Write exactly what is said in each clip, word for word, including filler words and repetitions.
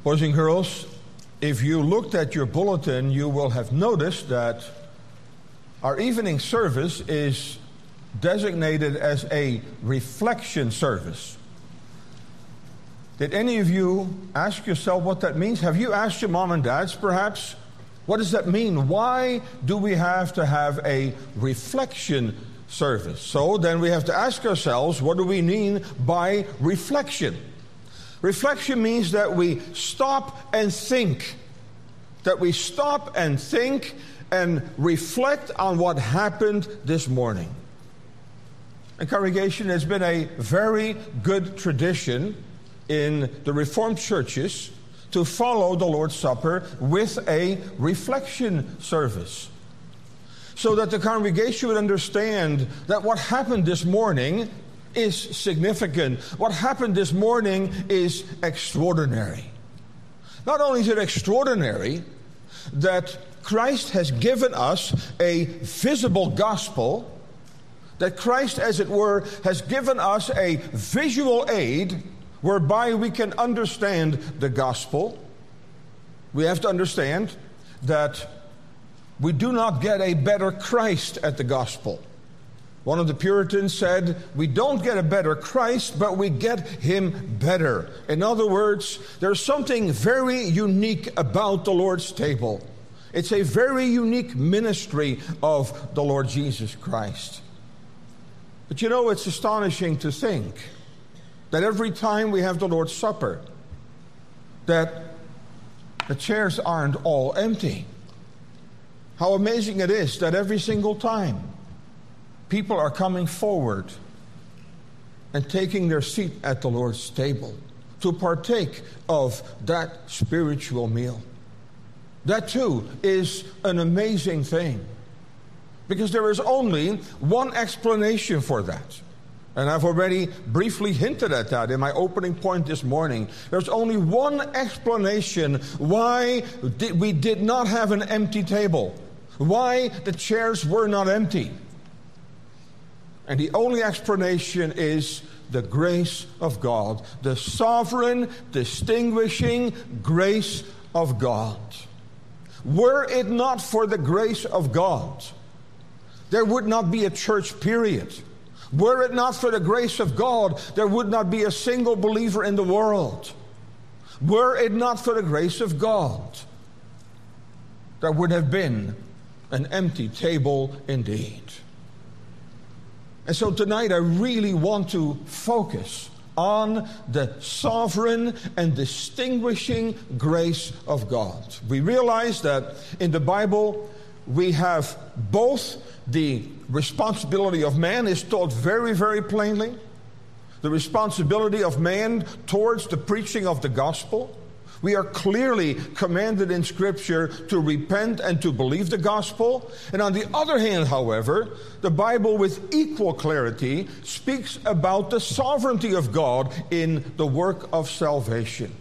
Boys and girls, if you looked at your bulletin, you will have noticed that our evening service is designated as a reflection service. Did any of you ask yourself what that means? Have you asked your mom and dads, perhaps? What does that mean? Why do we have to have a reflection service? So then we have to ask ourselves, what do we mean by reflection? Reflection means that we stop and think. That we stop and think and reflect on what happened this morning. And congregation, has been a very good tradition in the Reformed churches to follow the Lord's Supper with a reflection service, so that the congregation would understand that what happened this morning is significant. What happened this morning is extraordinary. Not only is it extraordinary that Christ has given us a visible gospel, that Christ, as it were, has given us a visual aid whereby we can understand the gospel. We have to understand that we do not get a better Christ at the gospel. One of the Puritans said, we don't get a better Christ, but we get him better. In other words, there's something very unique about the Lord's table. It's a very unique ministry of the Lord Jesus Christ. But you know, it's astonishing to think that every time we have the Lord's Supper, that the chairs aren't all empty. How amazing it is that every single time people are coming forward and taking their seat at the Lord's table to partake of that spiritual meal. That too is an amazing thing, because there is only one explanation for that. And I've already briefly hinted at that in my opening point this morning. There's only one explanation why we did not have an empty table, why the chairs were not empty. And the only explanation is the grace of God, the sovereign, distinguishing grace of God. Were it not for the grace of God, there would not be a church, period. Were it not for the grace of God, there would not be a single believer in the world. Were it not for the grace of God, there would have been an empty table indeed. And so tonight I really want to focus on the sovereign and distinguishing grace of God. We realize that in the Bible we have both the responsibility of man is taught very, very plainly. The responsibility of man towards the preaching of the gospel. We are clearly commanded in Scripture to repent and to believe the gospel. And on the other hand, however, the Bible with equal clarity speaks about the sovereignty of God in the work of salvation.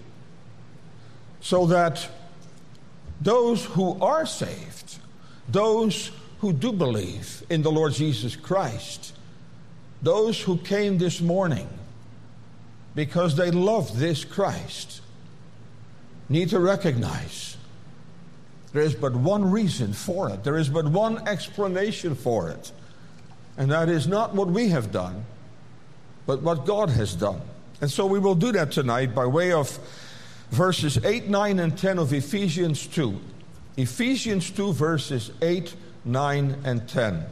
So that those who are saved, those who do believe in the Lord Jesus Christ, those who came this morning because they love this Christ, need to recognize there is but one reason for it. There is but one explanation for it. And that is not what we have done, but what God has done. And so we will do that tonight by way of verses eight, nine, and ten of Ephesians two. Ephesians two, verses eight, nine, and ten.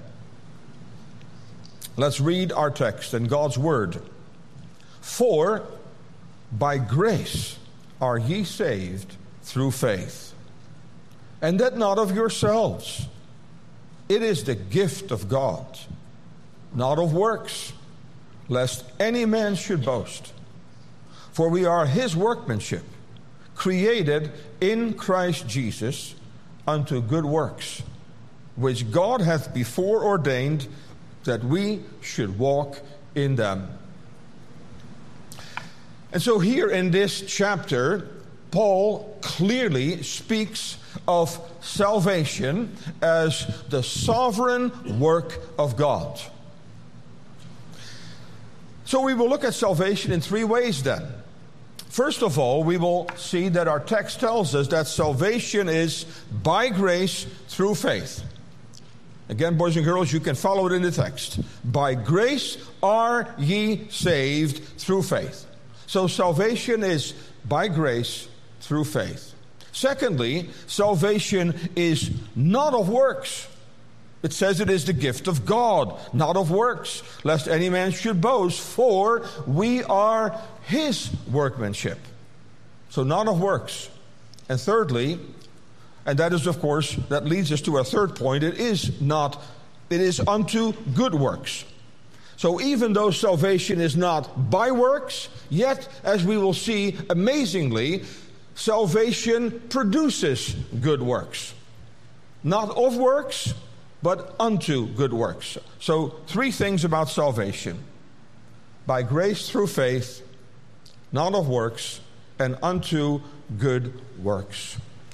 Let's read our text and God's word. For by grace are ye saved through faith, and that not of yourselves. It is the gift of God, not of works, lest any man should boast. For we are his workmanship, created in Christ Jesus unto good works, which God hath before ordained that we should walk in them. And so here in this chapter, Paul clearly speaks of salvation as the sovereign work of God. So we will look at salvation in three ways then. First of all, we will see that our text tells us that salvation is by grace through faith. Again, boys and girls, you can follow it in the text. By grace are ye saved through faith. So salvation is by grace through faith. Secondly, salvation is not of works. It says it is the gift of God, not of works, lest any man should boast, for we are his workmanship. So not of works. And thirdly, and that is, of course, that leads us to our third point, it is not, it is unto good works. So even though salvation is not by works, yet, as we will see amazingly, salvation produces good works. Not of works, but unto good works. So three things about salvation. By grace through faith, not of works, and unto good works.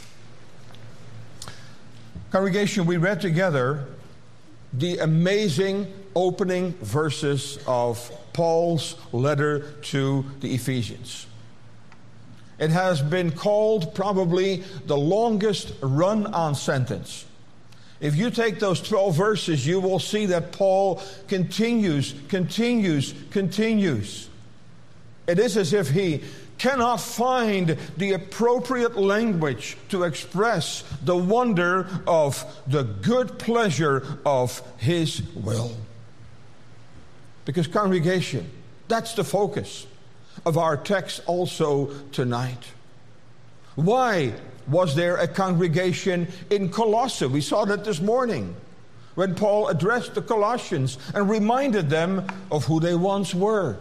Congregation, we read together the amazing opening verses of Paul's letter to the Ephesians. It has been called probably the longest run-on sentence. If you take those twelve verses, you will see that Paul continues, continues, continues. It is as if he cannot find the appropriate language to express the wonder of the good pleasure of his will. Because, congregation, that's the focus of our text also tonight. Why was there a congregation in Colossae? We saw that this morning when Paul addressed the Colossians and reminded them of who they once were.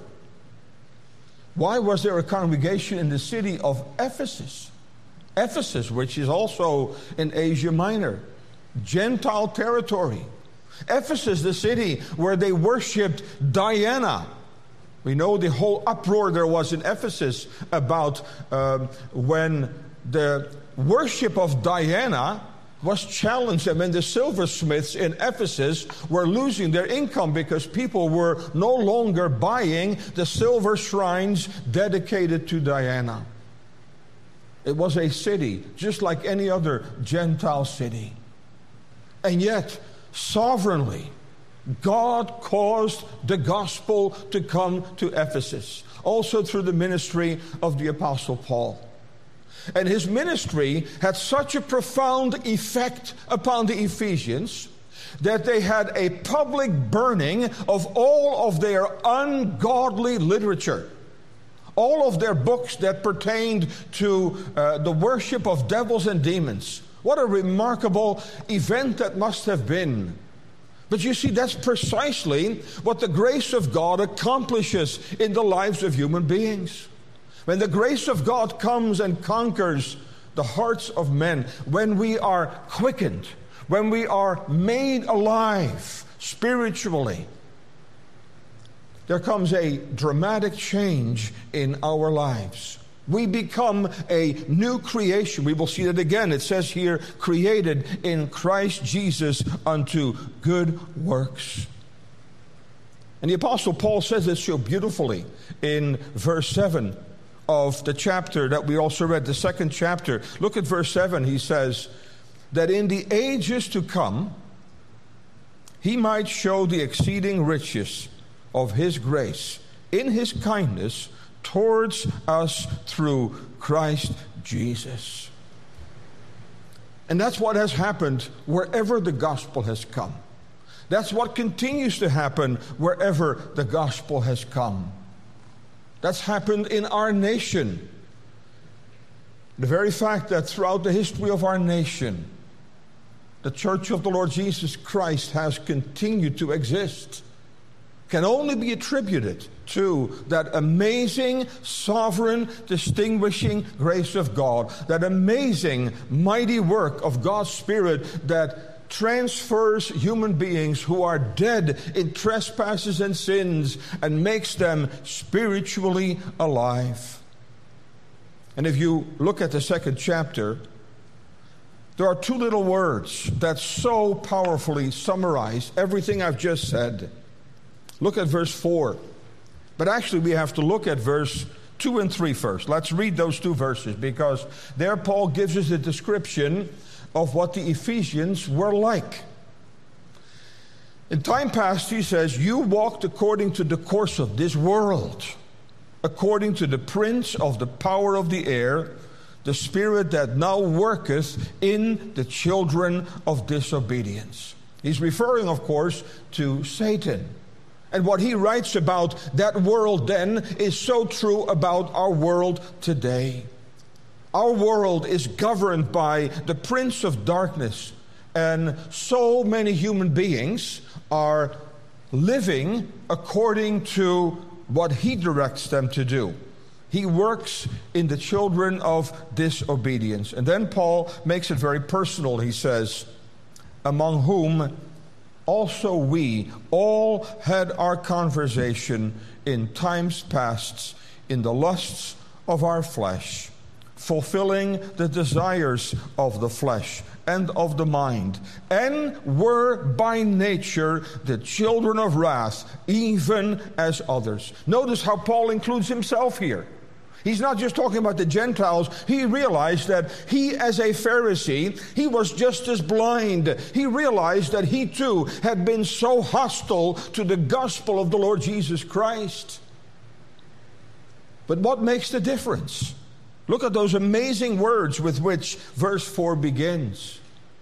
Why was there a congregation in the city of Ephesus? Ephesus, which is also in Asia Minor, Gentile territory. Ephesus, the city where they worshipped Diana. We know the whole uproar there was in Ephesus about um, when the worship of Diana was challenged, and when the silversmiths in Ephesus were losing their income because people were no longer buying the silver shrines dedicated to Diana. It was a city just like any other Gentile city. And yet, sovereignly, God caused the gospel to come to Ephesus, also through the ministry of the Apostle Paul. And his ministry had such a profound effect upon the Ephesians that they had a public burning of all of their ungodly literature, all of their books that pertained to uh, the worship of devils and demons. What a remarkable event that must have been. But you see, that's precisely what the grace of God accomplishes in the lives of human beings. When the grace of God comes and conquers the hearts of men, when we are quickened, when we are made alive spiritually, there comes a dramatic change in our lives. We become a new creation. We will see that again. It says here, created in Christ Jesus unto good works. And the Apostle Paul says this so beautifully in verse seven of the chapter that we also read, the second chapter. Look at verse seven. He says that in the ages to come, he might show the exceeding riches of his grace in his kindness towards us through Christ Jesus. And that's what has happened wherever the gospel has come. That's what continues to happen wherever the gospel has come. That's happened in our nation. The very fact that throughout the history of our nation, the Church of the Lord Jesus Christ has continued to exist can only be attributed to that amazing, sovereign, distinguishing grace of God, that amazing, mighty work of God's Spirit that transfers human beings who are dead in trespasses and sins and makes them spiritually alive. And if you look at the second chapter, there are two little words that so powerfully summarize everything I've just said. Look at verse four. But actually we have to look at verse two and three first. Let's read those two verses, because there Paul gives us a description of what the Ephesians were like. In time past, he says, you walked according to the course of this world, according to the prince of the power of the air, the spirit that now worketh in the children of disobedience. He's referring, of course, to Satan. And what he writes about that world then is so true about our world today. Our world is governed by the prince of darkness, and so many human beings are living according to what he directs them to do. He works in the children of disobedience. And then Paul makes it very personal. He says, among whom also we all had our conversation in times past in the lusts of our flesh, fulfilling the desires of the flesh and of the mind, and were by nature the children of wrath, even as others. Notice how Paul includes himself here. He's not just talking about the Gentiles. He realized that he, as a Pharisee, he was just as blind. He realized that he too had been so hostile to the gospel of the Lord Jesus Christ. But what makes the difference? Look at those amazing words with which verse four begins.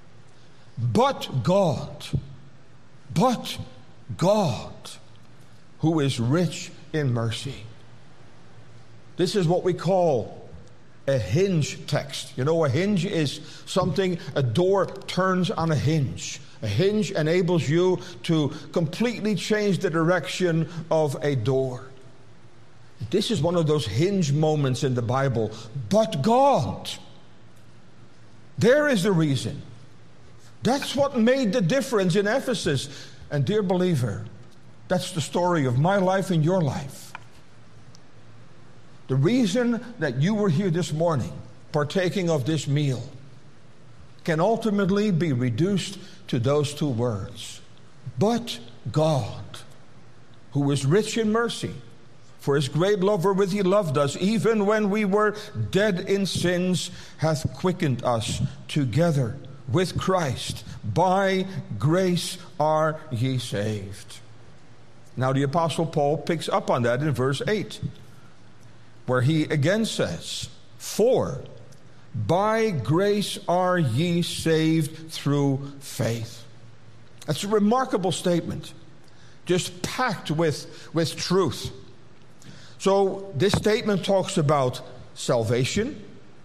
But God, but God, who is rich in mercy. This is what we call a hinge text. You know, a hinge is something, a door turns on a hinge. A hinge enables you to completely change the direction of a door. This is one of those hinge moments in the Bible. But God. There is the reason. That's what made the difference in Ephesus. And dear believer, that's the story of my life and your life. The reason that you were here this morning, partaking of this meal, can ultimately be reduced to those two words. But God, who is rich in mercy, for his great love wherewith he loved us, even when we were dead in sins, hath quickened us together with Christ. By grace are ye saved. Now the Apostle Paul picks up on that in verse eight, where he again says, for by grace are ye saved through faith. That's a remarkable statement, just packed with, with truth. So this statement talks about salvation.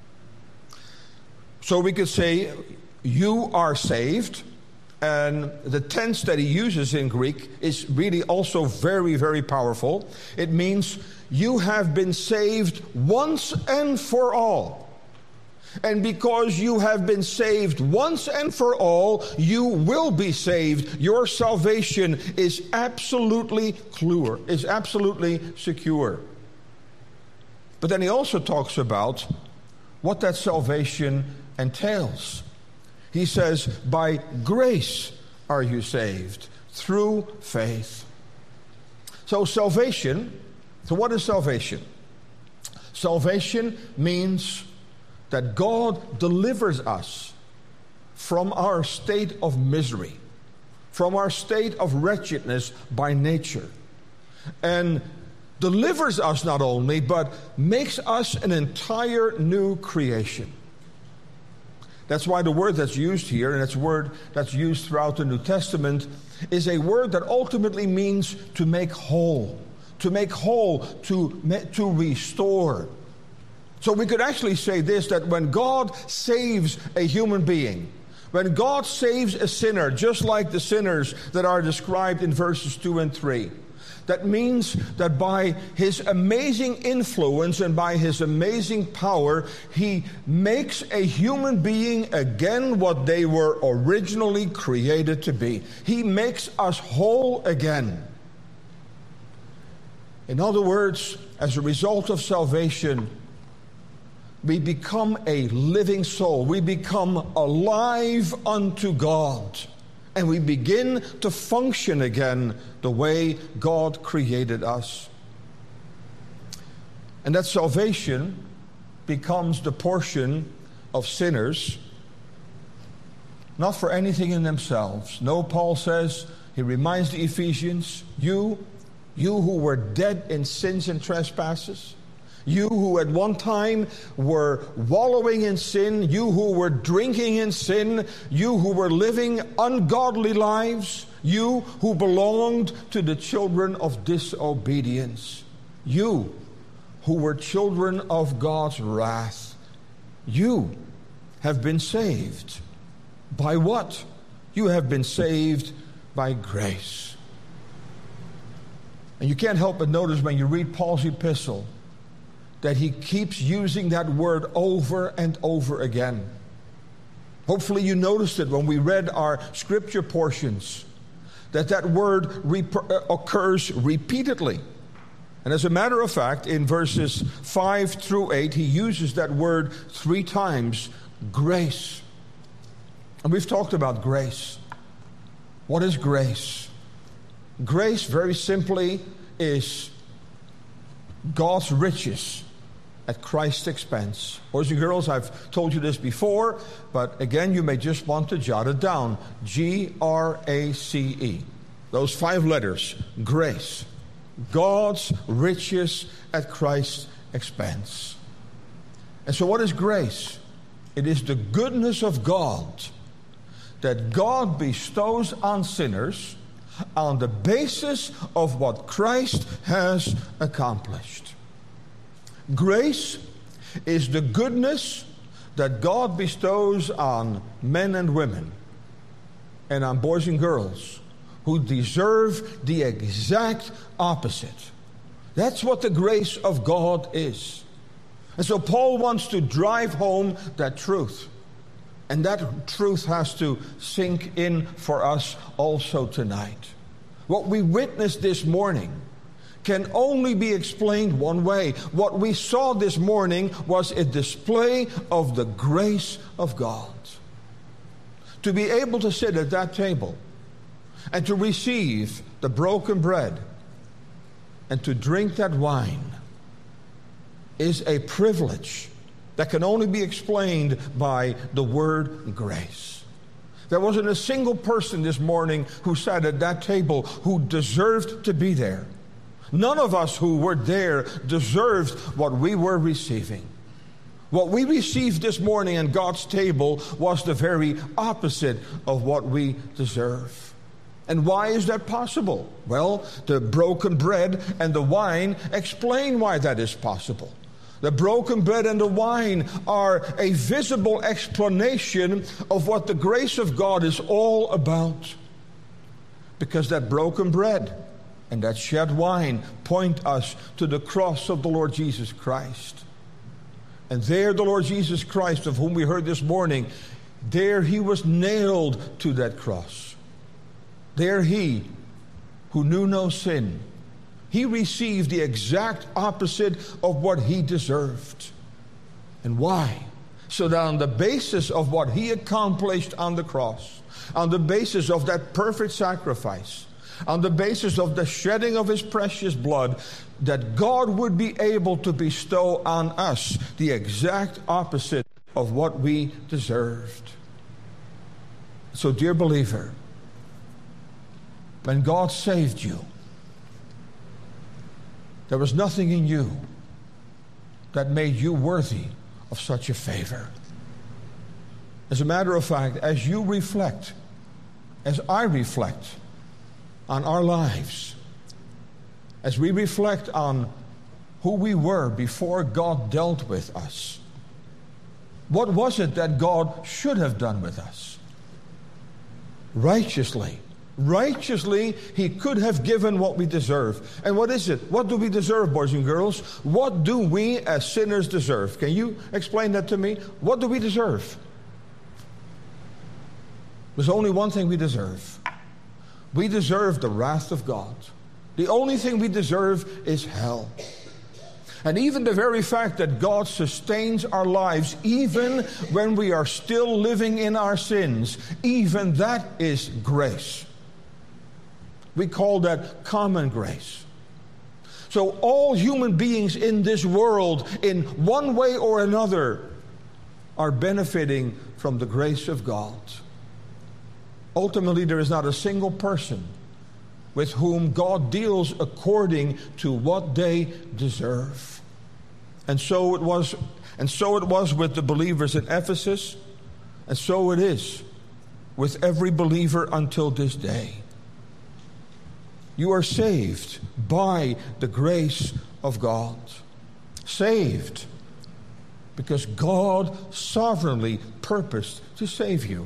So we could say, you are saved. And the tense that he uses in Greek is really also very, very powerful. It means you have been saved once and for all. And because you have been saved once and for all, you will be saved. Your salvation is absolutely clear, is absolutely secure. But then he also talks about what that salvation entails. He says, by grace are you saved, through faith. So salvation, so what is salvation? Salvation means that God delivers us from our state of misery, from our state of wretchedness by nature, and delivers us not only, but makes us an entire new creation. That's why the word that's used here, and it's a word that's used throughout the New Testament, is a word that ultimately means to make whole. To make whole, to, to restore. So we could actually say this, that when God saves a human being, when God saves a sinner, just like the sinners that are described in verses two and three, that means that by his amazing influence and by his amazing power, he makes a human being again what they were originally created to be. He makes us whole again. In other words, as a result of salvation, we become a living soul. We become alive unto God. And we begin to function again the way God created us. And that salvation becomes the portion of sinners, not for anything in themselves. No, Paul says, he reminds the Ephesians, you, you who were dead in sins and trespasses, you who at one time were wallowing in sin, you who were drinking in sin, you who were living ungodly lives, you who belonged to the children of disobedience, you who were children of God's wrath, you have been saved. By what? You have been saved by grace. And you can't help but notice when you read Paul's epistle that he keeps using that word over and over again. Hopefully you noticed it when we read our scripture portions, that that word rep- occurs repeatedly. And as a matter of fact, in verses five through eight, he uses that word three times, grace. And we've talked about grace. What is grace? Grace, very simply, is God's riches at Christ's expense. Boys and girls, I've told you this before, but again, you may just want to jot it down. G R A C E. Those five letters, grace. God's riches at Christ's expense. And so what is grace? It is the goodness of God that God bestows on sinners on the basis of what Christ has accomplished. Grace is the goodness that God bestows on men and women and on boys and girls who deserve the exact opposite. That's what the grace of God is. And so Paul wants to drive home that truth. And that truth has to sink in for us also tonight. What we witnessed this morning can only be explained one way. What we saw this morning was a display of the grace of God. To be able to sit at that table and to receive the broken bread and to drink that wine is a privilege that can only be explained by the word grace. There wasn't a single person this morning who sat at that table who deserved to be there. None of us who were there deserved what we were receiving. What we received this morning at God's table was the very opposite of what we deserve. And why is that possible? Well, the broken bread and the wine explain why that is possible. The broken bread and the wine are a visible explanation of what the grace of God is all about. Because that broken bread and that shed wine point us to the cross of the Lord Jesus Christ. And there the Lord Jesus Christ, of whom we heard this morning, there he was nailed to that cross. There he, who knew no sin, he received the exact opposite of what he deserved. And why? So that on the basis of what he accomplished on the cross, on the basis of that perfect sacrifice, on the basis of the shedding of his precious blood, that God would be able to bestow on us the exact opposite of what we deserved. So, dear believer, when God saved you, there was nothing in you that made you worthy of such a favor. As a matter of fact, as you reflect, as I reflect on our lives, as we reflect on who we were before God dealt with us, what was it that God should have done with us? Righteously. Righteously, he could have given what we deserve. And what is it? What do we deserve, boys and girls? What do we as sinners deserve? Can you explain that to me? What do we deserve? There's only one thing we deserve. We deserve the wrath of God. The only thing we deserve is hell. And even the very fact that God sustains our lives, even when we are still living in our sins, even that is grace. We call that common grace. So all human beings in this world, in one way or another, are benefiting from the grace of God. Ultimately, there is not a single person with whom God deals according to what they deserve. And so it was, and so it was with the believers in Ephesus, and so it is with every believer until this day. You are saved by the grace of God. Saved because God sovereignly purposed to save you.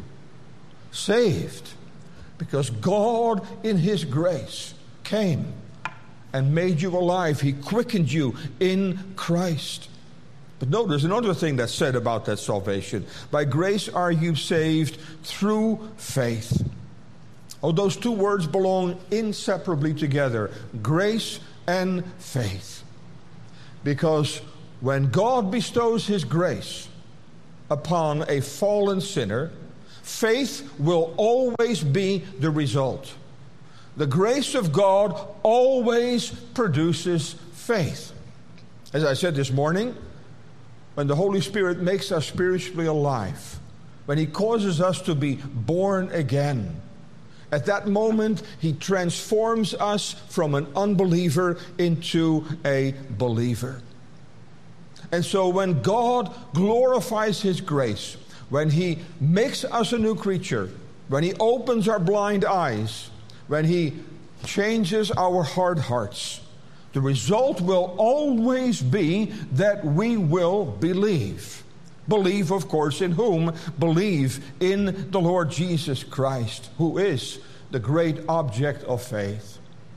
Saved because God in His grace came and made you alive. He quickened you in Christ. But notice another thing that's said about that salvation. By grace are you saved through faith. Oh, those two words belong inseparably together. Grace and faith. Because when God bestows His grace upon a fallen sinner, faith will always be the result. The grace of God always produces faith. As I said this morning, when the Holy Spirit makes us spiritually alive, when He causes us to be born again, at that moment, He transforms us from an unbeliever into a believer. And so when God glorifies His grace, when He makes us a new creature, when He opens our blind eyes, when He changes our hard hearts, the result will always be that we will believe. Believe, of course, in whom? Believe in the Lord Jesus Christ, who is the great object of faith.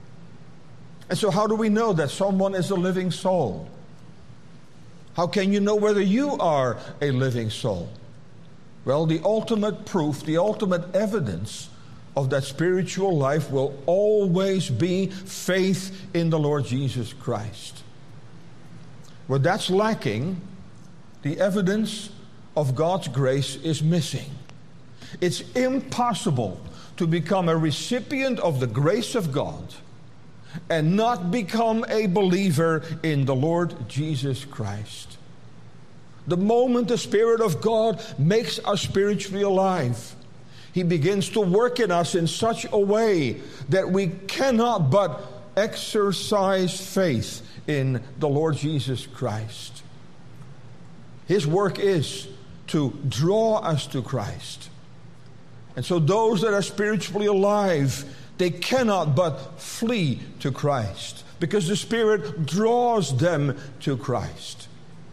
And so how do we know that someone is a living soul? How can you know whether you are a living soul? Well, the ultimate proof, the ultimate evidence of that spiritual life will always be faith in the Lord Jesus Christ. Where that's lacking, the evidence of God's grace is missing. It's impossible to become a recipient of the grace of God and not become a believer in the Lord Jesus Christ. The moment the Spirit of God makes us spiritually alive, He begins to work in us in such a way that we cannot but exercise faith in the Lord Jesus Christ. His work is to draw us to Christ. And so those that are spiritually alive, they cannot but flee to Christ because the Spirit draws them to Christ.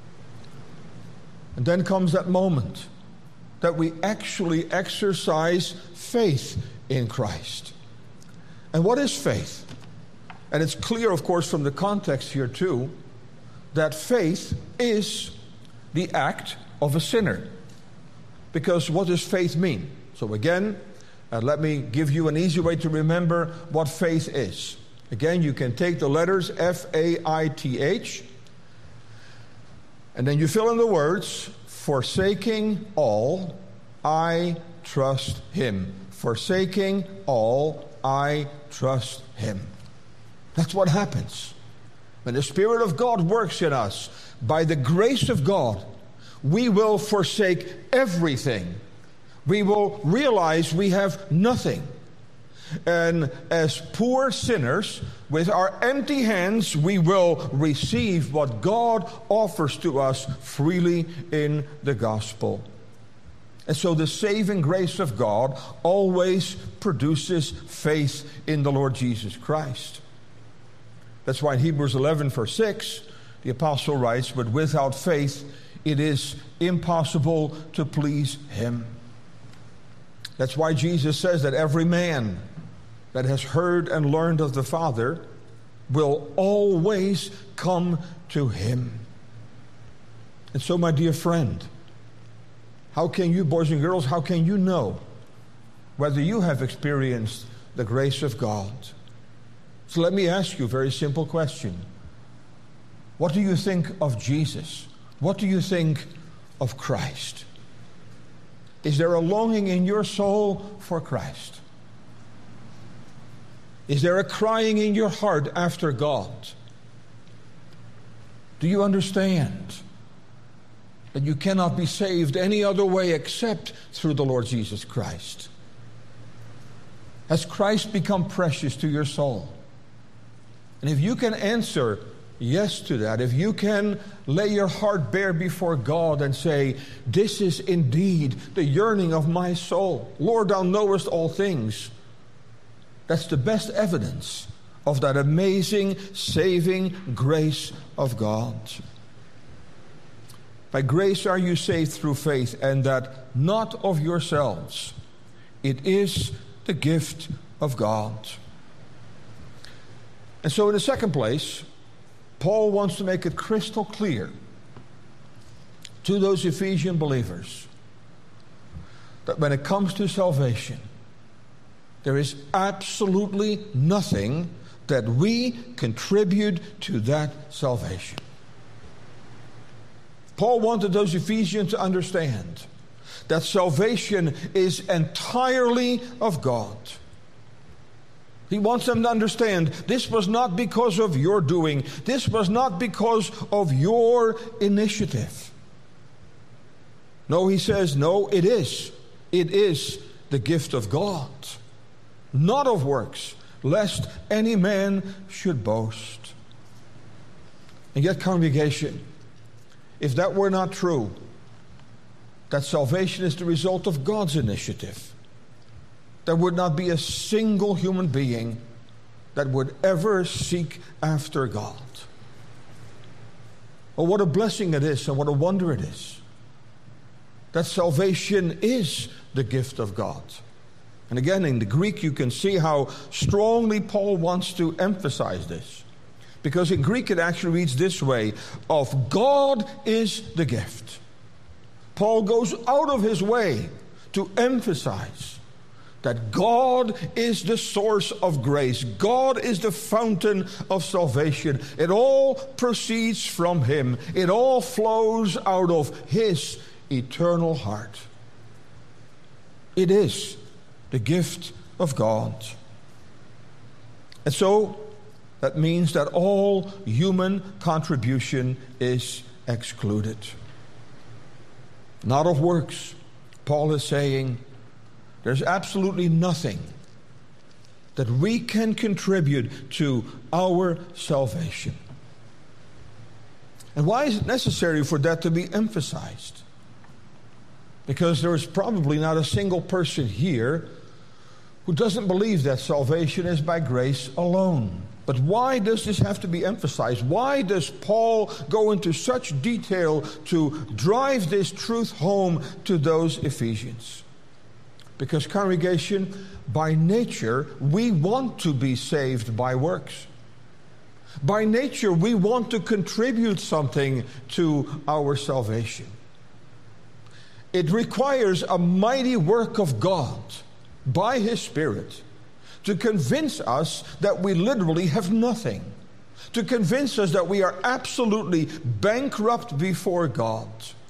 And then comes that moment that we actually exercise faith in Christ. And what is faith? And it's clear, of course, from the context here too, that faith is the act of a sinner. Because what does faith mean? So again, uh, let me give you an easy way to remember what faith is. Again, you can take the letters F A I T H, and then you fill in the words, forsaking all, I trust Him. Forsaking all, I trust Him. That's what happens. When the Spirit of God works in us, by the grace of God, we will forsake everything. We will realize we have nothing. And as poor sinners, with our empty hands, we will receive what God offers to us freely in the gospel. And so the saving grace of God always produces faith in the Lord Jesus Christ. That's why in Hebrews eleven, verse six, the apostle writes, but without faith it is impossible to please Him. That's why Jesus says that every man that has heard and learned of the Father will always come to Him. And so, my dear friend, how can you, boys and girls, how can you know whether you have experienced the grace of God? So let me ask you a very simple question. What do you think of Jesus? What do you think of Christ? Is there a longing in your soul for Christ? Is there a crying in your heart after God? Do you understand that you cannot be saved any other way except through the Lord Jesus Christ? Has Christ become precious to your soul? And if you can answer yes to that, if you can lay your heart bare before God and say, this is indeed the yearning of my soul. Lord, thou knowest all things. That's the best evidence of that amazing, saving grace of God. By grace are you saved through faith, and that not of yourselves. It is the gift of God. And so in the second place, Paul wants to make it crystal clear to those Ephesian believers that when it comes to salvation, there is absolutely nothing that we contribute to that salvation. Paul wanted those Ephesians to understand that salvation is entirely of God. He wants them to understand this was not because of your doing. This was not because of your initiative. No, he says, no, it is. It is the gift of God, not of works, lest any man should boast. And yet, congregation, if that were not true, that salvation is the result of God's initiative, there would not be a single human being that would ever seek after God. Oh, what a blessing it is, and what a wonder it is that salvation is the gift of God. And again, in the Greek, you can see how strongly Paul wants to emphasize this. Because in Greek, it actually reads this way: of God is the gift. Paul goes out of his way to emphasize that God is the source of grace. God is the fountain of salvation. It all proceeds from him. It all flows out of his eternal heart. It is the gift of God. And so, that means that all human contribution is excluded. Not of works. Paul is saying, there's absolutely nothing that we can contribute to our salvation. And why is it necessary for that to be emphasized? Because there is probably not a single person here who doesn't believe that salvation is by grace alone. But why does this have to be emphasized? Why does Paul go into such detail to drive this truth home to those Ephesians? Because, congregation, by nature, we want to be saved by works. By nature, we want to contribute something to our salvation. It requires a mighty work of God by His Spirit to convince us that we literally have nothing, to convince us that we are absolutely bankrupt before God.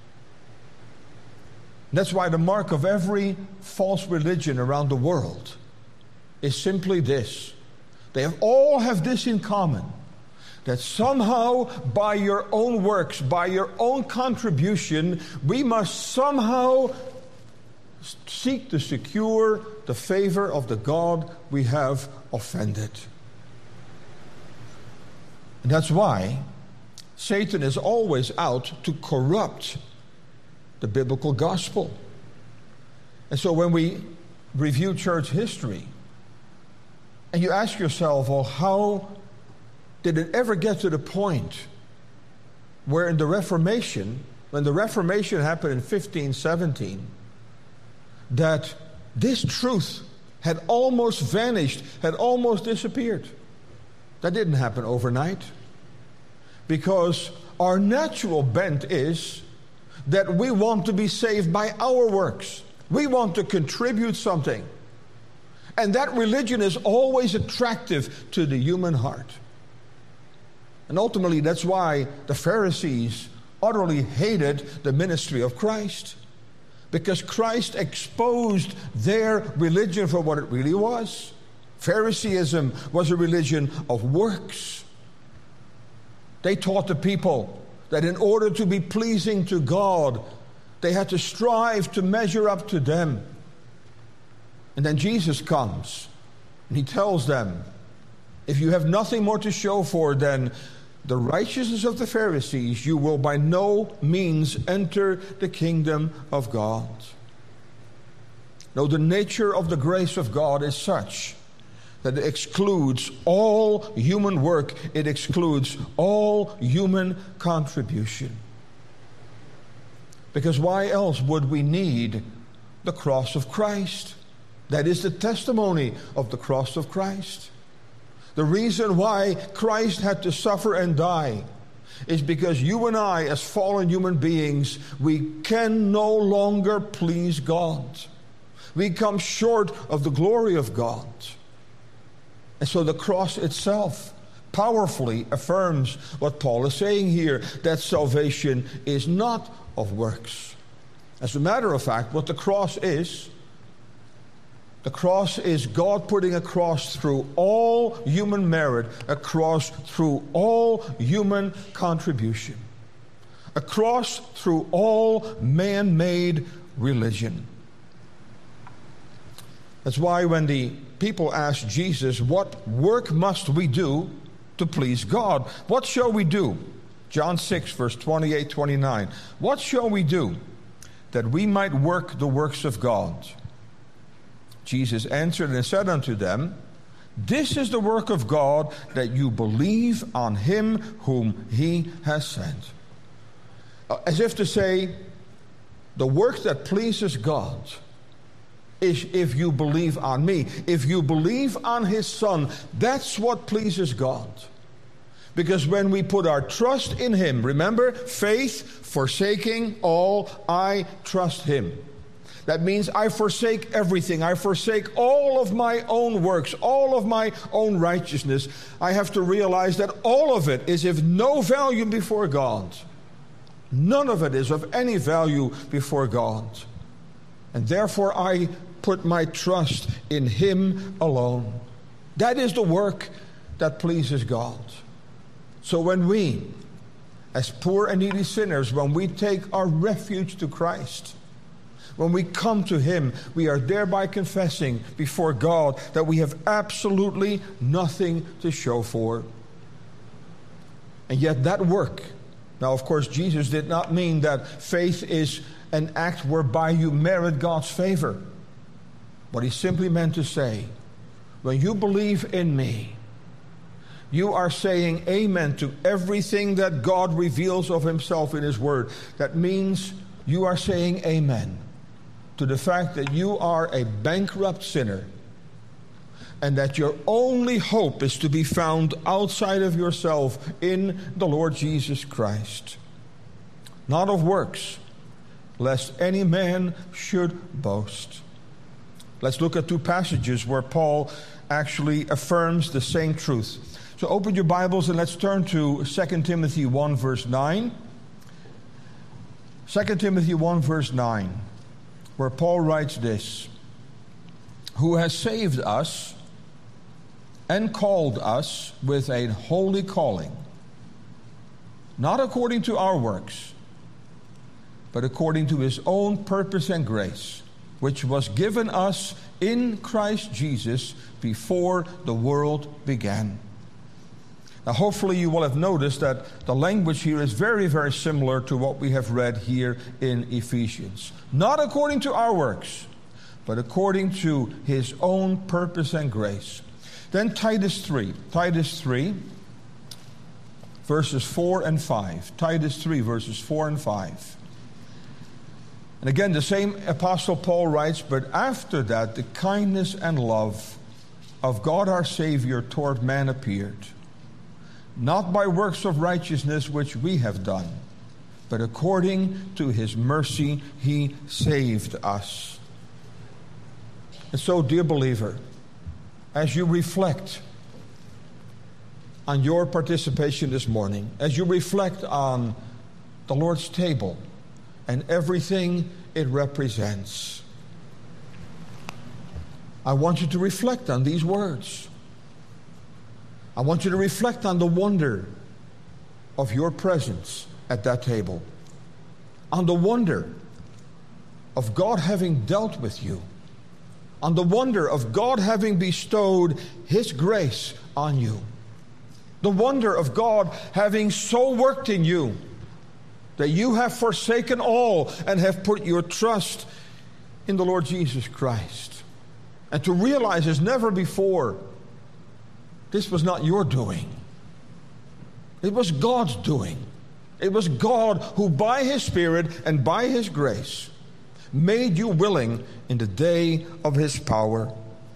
That's why the mark of every false religion around the world is simply this. They have all have this in common, that somehow by your own works, by your own contribution, we must somehow seek to secure the favor of the God we have offended. And that's why Satan is always out to corrupt the biblical gospel. And so when we review church history, and you ask yourself, well, how did it ever get to the point where in the Reformation, when the Reformation happened in fifteen seventeen, that this truth had almost vanished, had almost disappeared? That didn't happen overnight. Because our natural bent is that we want to be saved by our works. We want to contribute something. And that religion is always attractive to the human heart. And ultimately, that's why the Pharisees utterly hated the ministry of Christ. Because Christ exposed their religion for what it really was. Phariseeism was a religion of works. They taught the people that in order to be pleasing to God, they had to strive to measure up to them. And then Jesus comes, and he tells them, if you have nothing more to show for than the righteousness of the Pharisees, you will by no means enter the kingdom of God. No, the nature of the grace of God is such that it excludes all human work. It excludes all human contribution. Because why else would we need the cross of Christ? That is the testimony of the cross of Christ. The reason why Christ had to suffer and die is because you and I, as fallen human beings, we can no longer please God. We come short of the glory of God. And so the cross itself powerfully affirms what Paul is saying here, that salvation is not of works. As a matter of fact, what the cross is, the cross is God putting a cross through all human merit, a cross through all human contribution, a cross through all man-made religion. That's why when the people asked Jesus, what work must we do to please God? What shall we do? John six, verse twenty-eight, twenty-nine. What shall we do that we might work the works of God? Jesus answered and said unto them, this is the work of God, that you believe on him whom he has sent. As if to say, the work that pleases God is if you believe on me. If you believe on his Son, that's what pleases God. Because when we put our trust in him, remember, faith, forsaking all, I trust him. That means I forsake everything. I forsake all of my own works, all of my own righteousness. I have to realize that all of it is of no value before God. None of it is of any value before God. And therefore I put my trust in him alone. That is the work that pleases God. So when we, as poor and needy sinners, when we take our refuge to Christ, when we come to him, we are thereby confessing before God that we have absolutely nothing to show for. And yet that work, now of course Jesus did not mean that faith is an act whereby you merit God's favor. What he simply meant to say, when you believe in me, you are saying amen to everything that God reveals of himself in his word. That means you are saying amen to the fact that you are a bankrupt sinner and that your only hope is to be found outside of yourself in the Lord Jesus Christ. Not of works, lest any man should boast. Let's look at two passages where Paul actually affirms the same truth. So open your Bibles and let's turn to Second Timothy one, verse nine. Second Timothy one, verse nine, where Paul writes this, who has saved us and called us with a holy calling, not according to our works, but according to his own purpose and grace, which was given us in Christ Jesus before the world began. Now, hopefully you will have noticed that the language here is very, very similar to what we have read here in Ephesians. Not according to our works, but according to his own purpose and grace. Then Titus three. Titus three, verses four and five. Titus three, verses four and five. And again, the same Apostle Paul writes, but after that, the kindness and love of God our Savior toward man appeared, not by works of righteousness which we have done, but according to his mercy he saved us. And so, dear believer, as you reflect on your participation this morning, as you reflect on the Lord's table and everything it represents, I want you to reflect on these words. I want you to reflect on the wonder of your presence at that table, on the wonder of God having dealt with you, on the wonder of God having bestowed His grace on you, the wonder of God having so worked in you that you have forsaken all and have put your trust in the Lord Jesus Christ. And to realize as never before, this was not your doing. It was God's doing. It was God who by His Spirit and by His grace made you willing in the day of His power.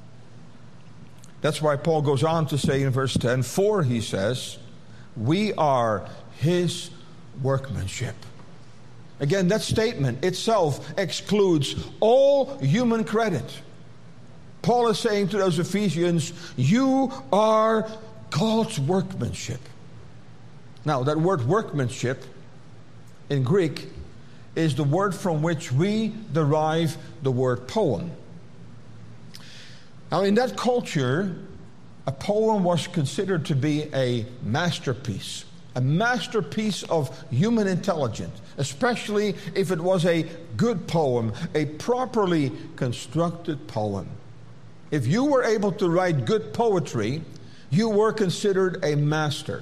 That's why Paul goes on to say in verse ten, for, he says, we are His workmanship. Again, that statement itself excludes all human credit. Paul is saying to those Ephesians, you are God's workmanship. Now, that word workmanship in Greek is the word from which we derive the word poem. Now, in that culture, a poem was considered to be a masterpiece, a masterpiece of human intelligence, especially if it was a good poem, a properly constructed poem. If you were able to write good poetry, you were considered a master.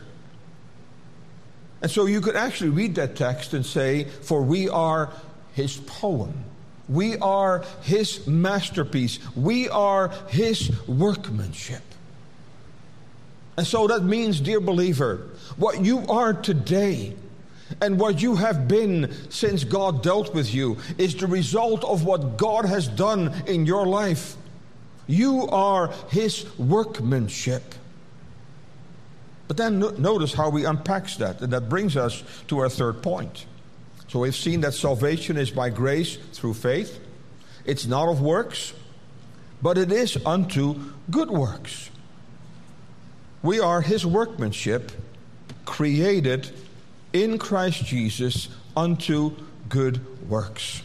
And so you could actually read that text and say, for we are His poem. We are His masterpiece. We are His workmanship. And so that means, dear believer, what you are today and what you have been since God dealt with you is the result of what God has done in your life. You are His workmanship. But then no- notice how He unpacks that, and that brings us to our third point. So we've seen that salvation is by grace through faith. It's not of works, but it is unto good works. We are His workmanship, created in Christ Jesus unto good works.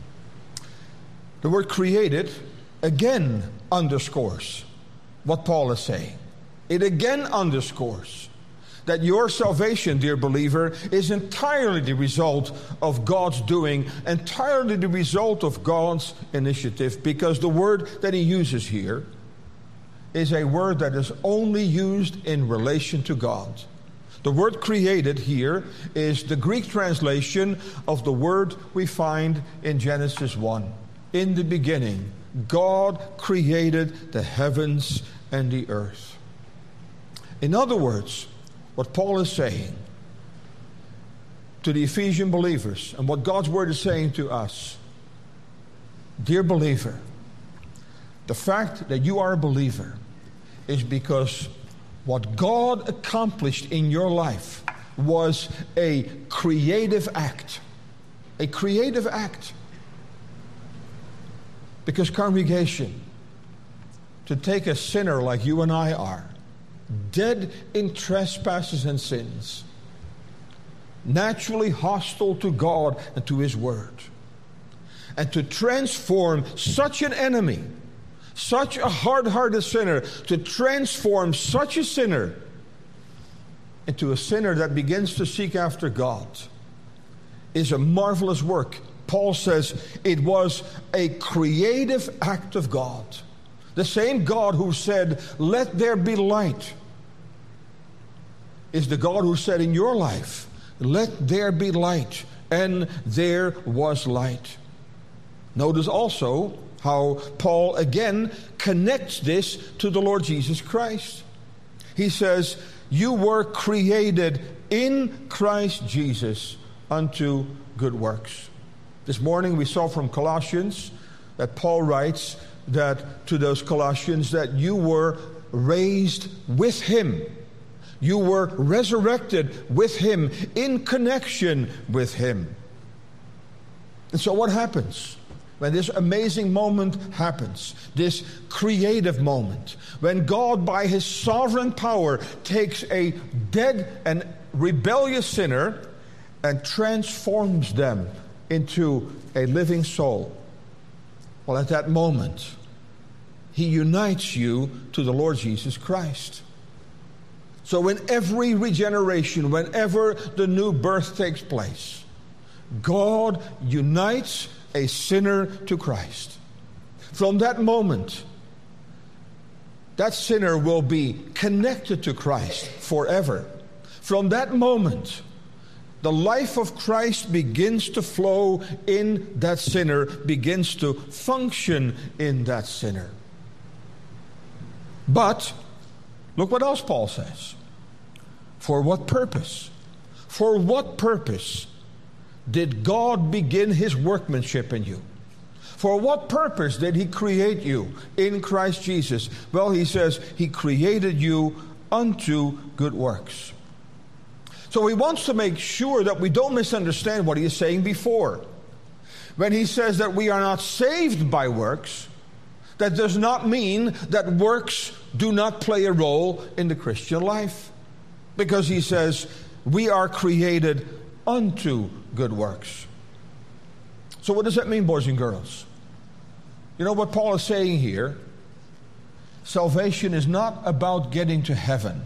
The word created again underscores what Paul is saying. It again underscores that your salvation, dear believer, is entirely the result of God's doing, entirely the result of God's initiative, because the word that he uses here is a word that is only used in relation to God. The word created here is the Greek translation of the word we find in Genesis one. In the beginning, God created the heavens and the earth. In other words, what Paul is saying to the Ephesian believers, and what God's word is saying to us, dear believer, the fact that you are a believer is because what God accomplished in your life was a creative act. A creative act. Because, congregation, to take a sinner like you and I are, dead in trespasses and sins, naturally hostile to God and to His Word, and to transform such an enemy, such a hard-hearted sinner, to transform such a sinner into a sinner that begins to seek after God, is a marvelous work. Paul says it was a creative act of God. The same God who said, "Let there be light," is the God who said in your life, "Let there be light," and there was light. Notice also how Paul again connects this to the Lord Jesus Christ. He says, "You were created in Christ Jesus unto good works." This morning we saw from Colossians that Paul writes that to those Colossians that you were raised with Him. You were resurrected with Him, in connection with Him. And so what happens when this amazing moment happens, this creative moment, when God by His sovereign power takes a dead and rebellious sinner and transforms them into a living soul? Well, at that moment, He unites you to the Lord Jesus Christ. So in every regeneration, whenever the new birth takes place, God unites a sinner to Christ. From that moment, that sinner will be connected to Christ forever. From that moment, the life of Christ begins to flow in that sinner, begins to function in that sinner. But, look what else Paul says. For what purpose? For what purpose did God begin his workmanship in you? For what purpose did he create you in Christ Jesus? Well, he says he created you unto good works. So he wants to make sure that we don't misunderstand what he is saying before. When he says that we are not saved by works, that does not mean that works do not play a role in the Christian life. Because he says we are created unto good works. So what does that mean, boys and girls? You know what Paul is saying here? Salvation is not about getting to heaven.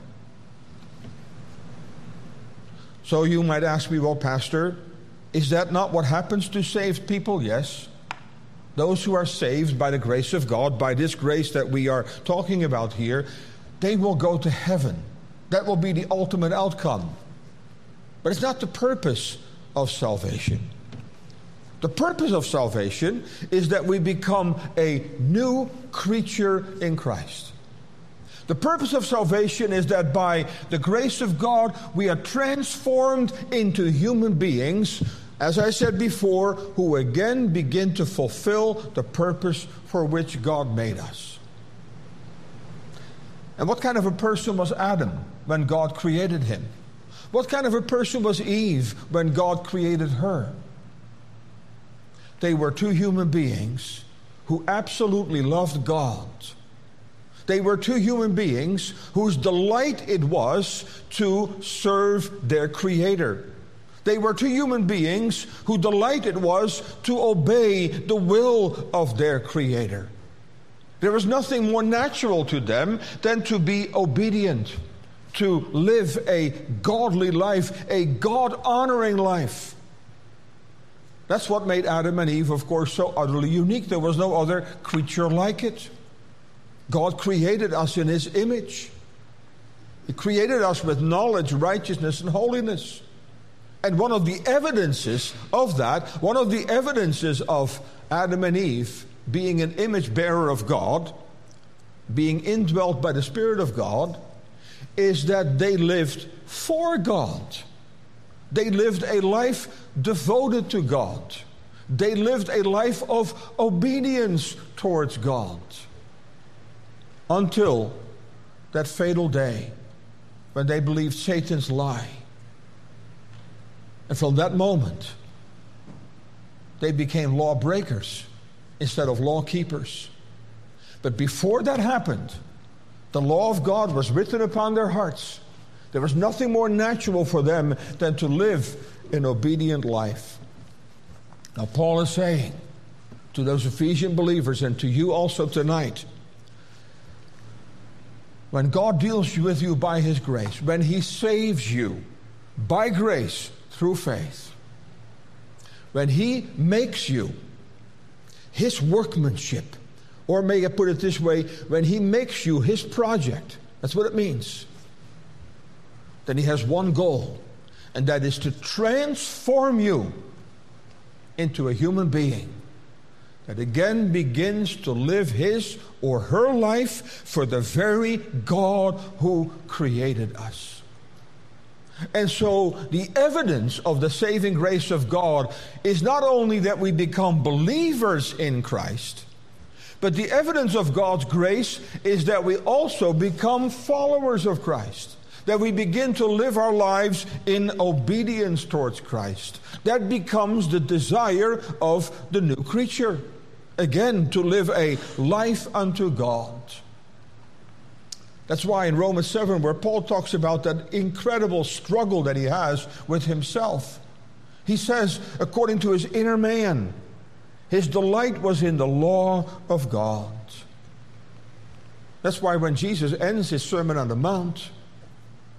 So you might ask me, well, Pastor, is that not what happens to saved people? Yes. Those who are saved by the grace of God, by this grace that we are talking about here, they will go to heaven. That will be the ultimate outcome. But it's not the purpose of salvation. The purpose of salvation is that we become a new creature in Christ. The purpose of salvation is that by the grace of God, we are transformed into human beings, as I said before, who again begin to fulfill the purpose for which God made us. And what kind of a person was Adam when God created him? What kind of a person was Eve when God created her? They were two human beings who absolutely loved God. They were two human beings whose delight it was to serve their Creator. They were two human beings whose delight it was to obey the will of their Creator. There was nothing more natural to them than to be obedient, to live a godly life, a God-honoring life. That's what made Adam and Eve, of course, so utterly unique. There was no other creature like it. God created us in His image. He created us with knowledge, righteousness, and holiness. And one of the evidences of that, one of the evidences of Adam and Eve being an image bearer of God, being indwelt by the Spirit of God, is that they lived for God. They lived a life devoted to God. They lived a life of obedience towards God. Until that fatal day when they believed Satan's lie. And from that moment, they became lawbreakers instead of law keepers. But before that happened, the law of God was written upon their hearts. There was nothing more natural for them than to live an obedient life. Now Paul is saying to those Ephesian believers and to you also tonight, when God deals with you by His grace, when He saves you by grace through faith, when He makes you His workmanship, or may I put it this way, when He makes you His project, that's what it means, then He has one goal, and that is to transform you into a human being that again begins to live his or her life for the very God who created us. And so the evidence of the saving grace of God is not only that we become believers in Christ, but the evidence of God's grace is that we also become followers of Christ. That we begin to live our lives in obedience towards Christ. That becomes the desire of the new creature. Again, to live a life unto God. That's why in Romans seven, where Paul talks about that incredible struggle that he has with himself, he says, according to his inner man, his delight was in the law of God. That's why when Jesus ends his Sermon on the Mount,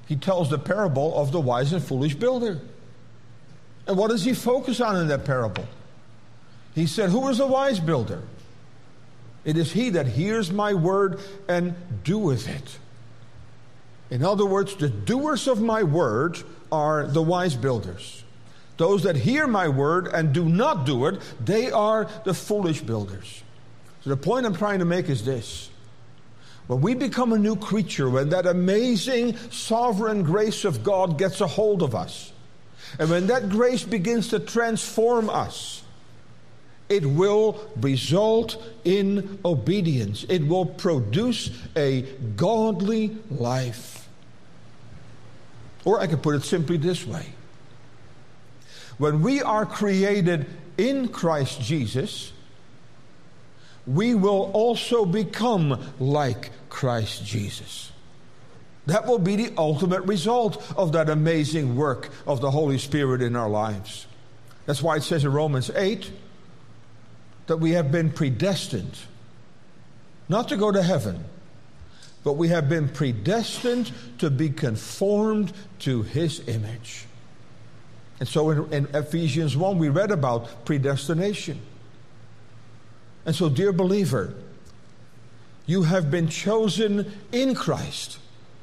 he tells the parable of the wise and foolish builder. And what does he focus on in that parable? He said, who is the wise builder? It is he that hears my word and doeth it. In other words, the doers of my word are the wise builders. Those that hear my word and do not do it, they are the foolish builders. So the point I'm trying to make is this. When we become a new creature, when that amazing sovereign grace of God gets a hold of us, and when that grace begins to transform us, it will result in obedience. It will produce a godly life. Or I could put it simply this way. When we are created in Christ Jesus, we will also become like Christ Jesus. That will be the ultimate result of that amazing work of the Holy Spirit in our lives. That's why it says in Romans eight that we have been predestined, not to go to heaven, but we have been predestined to be conformed to His image. And so in, in Ephesians one, we read about predestination. And so, dear believer, you have been chosen in Christ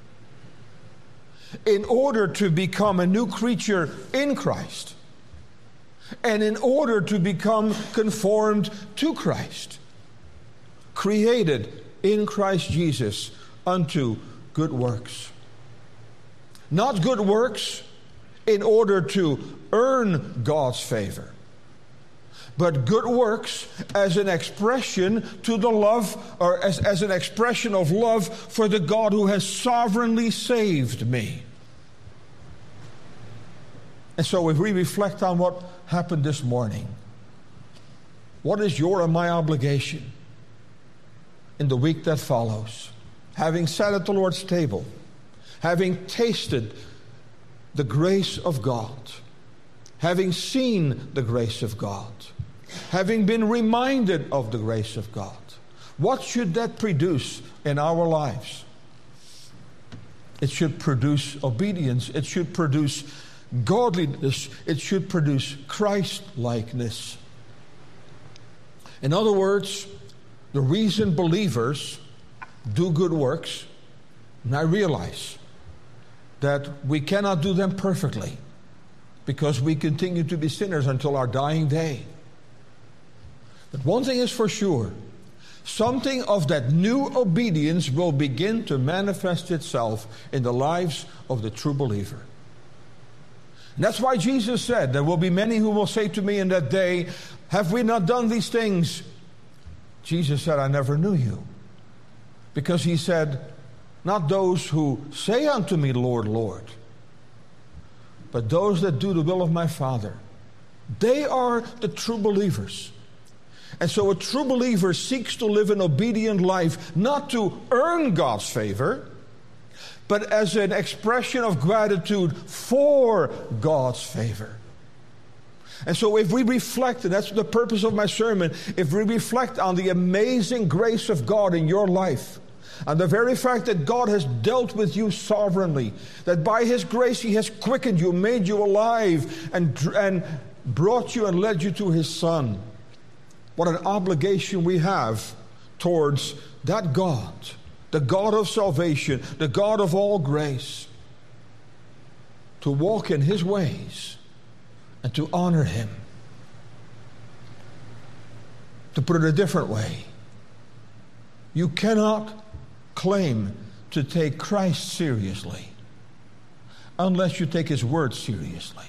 in order to become a new creature in Christ, and in order to become conformed to Christ, created in Christ Jesus unto good works. Not good works in order to earn God's favor, but good works as an expression to the love, or as, as an expression of love for the God who has sovereignly saved me. And so if we reflect on what happened this morning, what is your and my obligation in the week that follows? Having sat at the Lord's table, having tasted the grace of God, having seen the grace of God, having been reminded of the grace of God, what should that produce in our lives? It should produce obedience. It should produce godliness. It should produce Christ-likeness. In other words, the reason believers do good works, and I realize that we cannot do them perfectly because we continue to be sinners until our dying day. But one thing is for sure, something of that new obedience will begin to manifest itself in the lives of the true believer. And that's why Jesus said, there will be many who will say to me in that day, have we not done these things? Jesus said, I never knew you. Because he said, not those who say unto me, Lord, Lord, but those that do the will of my Father. They are the true believers. And so a true believer seeks to live an obedient life, not to earn God's favor, but as an expression of gratitude for God's favor. And so if we reflect, and that's the purpose of my sermon, if we reflect on the amazing grace of God in your life, and the very fact that God has dealt with you sovereignly, that by His grace He has quickened you, made you alive, and, and brought you and led you to His Son, what an obligation we have towards that God, the God of salvation, the God of all grace, to walk in His ways and to honor Him. To put it a different way, you cannot claim to take Christ seriously unless you take His word seriously.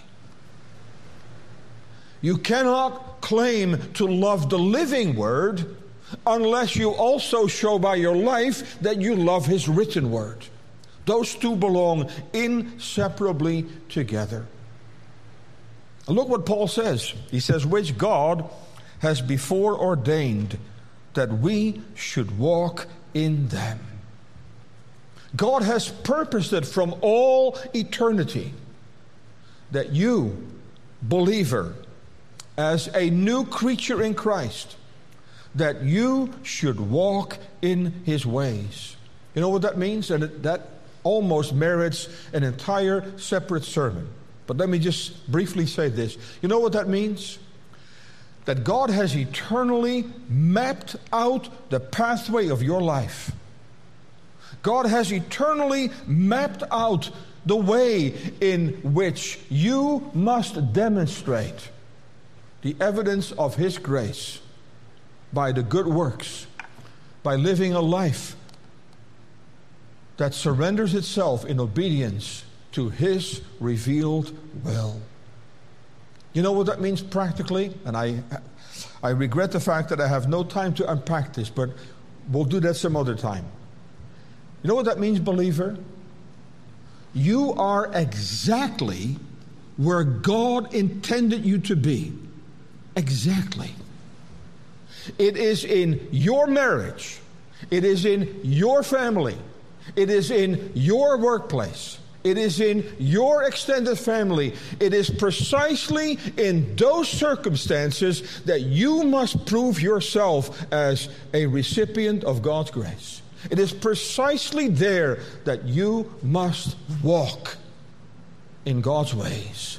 You cannot claim to love the living word unless you also show by your life that you love His written word. Those two belong inseparably together. And look what Paul says. He says, which God has before ordained that we should walk in them. God has purposed it from all eternity that you, believer, as a new creature in Christ, that you should walk in His ways. You know what that means? And that almost merits an entire separate sermon. But let me just briefly say this. You know what that means? That God has eternally mapped out the pathway of your life. God has eternally mapped out the way in which you must demonstrate the evidence of His grace by the good works, by living a life that surrenders itself in obedience to His revealed will. You know what that means practically? And I, I regret the fact that I have no time to unpack this, but we'll do that some other time. You know what that means, believer? You are exactly where God intended you to be. Exactly. It is in your marriage. It is in your family. It is in your workplace. It is in your extended family. It is precisely in those circumstances that you must prove yourself as a recipient of God's grace. It is precisely there that you must walk in God's ways.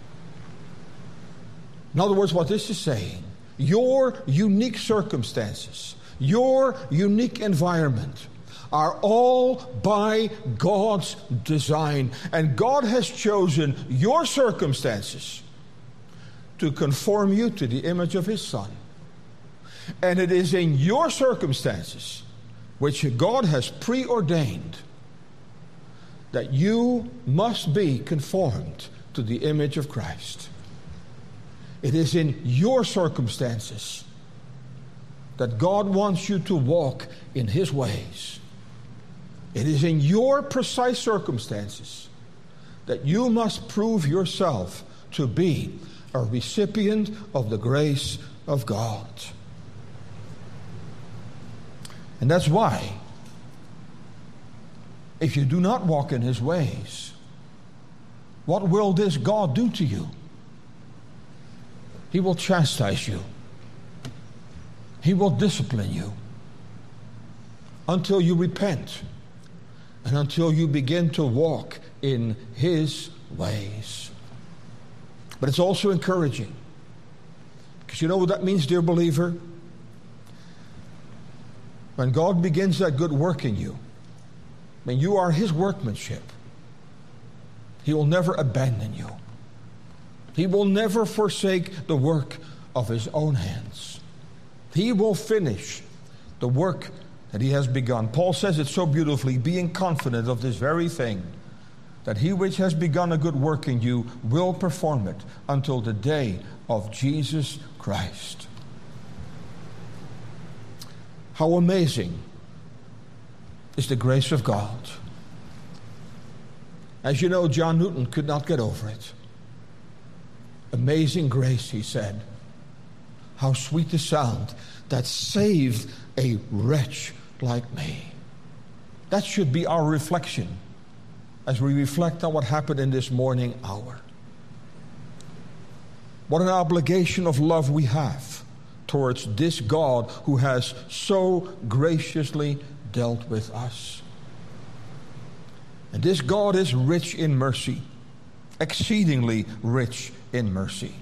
In other words, what this is saying, your unique circumstances, your unique environment are all by God's design. And God has chosen your circumstances to conform you to the image of His Son. And it is in your circumstances, which God has preordained, that you must be conformed to the image of Christ. It is in your circumstances that God wants you to walk in His ways. It is in your precise circumstances that you must prove yourself to be a recipient of the grace of God. And that's why, if you do not walk in His ways, what will this God do to you? He will chastise you. He will discipline you until you repent and until you begin to walk in His ways. But it's also encouraging, because you know what that means, dear believer? When God begins that good work in you, when you are His workmanship, He will never abandon you. He will never forsake the work of His own hands. He will finish the work that He has begun. Paul says it so beautifully, being confident of this very thing, that He which has begun a good work in you will perform it until the day of Jesus Christ. How amazing is the grace of God. As you know, John Newton could not get over it. Amazing grace, he said. How sweet the sound that saved a wretch like me. That should be our reflection as we reflect on what happened in this morning hour. What an obligation of love we have towards this God who has so graciously dealt with us. And this God is rich in mercy, exceedingly rich in mercy.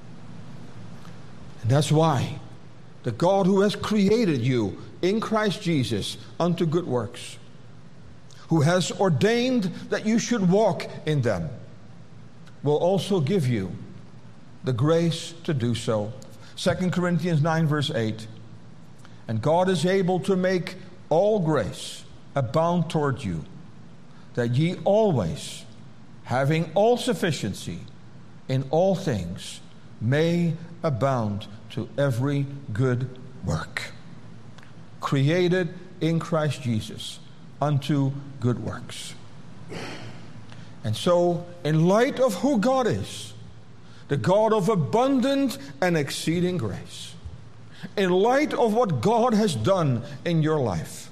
And that's why the God who has created you in Christ Jesus unto good works, who has ordained that you should walk in them, will also give you the grace to do so. Second Corinthians nine verse eight. And God is able to make all grace abound toward you, that ye always, having all sufficiency in all things, may abound to every good work. Created in Christ Jesus unto good works. And so, in light of who God is, the God of abundant and exceeding grace, in light of what God has done in your life,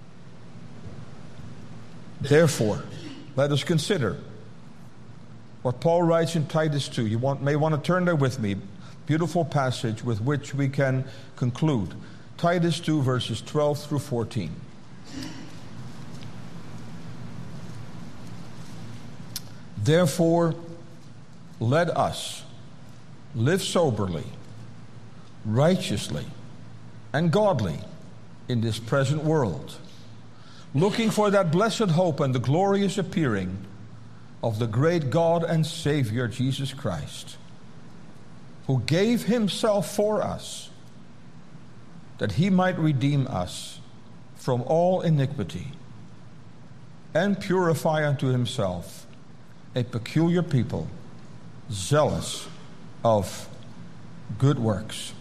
therefore, let us consider what Paul writes in Titus two. You want, may want to turn there with me. Beautiful passage with which we can conclude. Titus two verses twelve through fourteen. Therefore, let us live soberly, righteously, and godly in this present world, looking for that blessed hope and the glorious appearing of the great God and Savior Jesus Christ, who gave himself for us, that he might redeem us from all iniquity and purify unto himself a peculiar people, zealous of good works.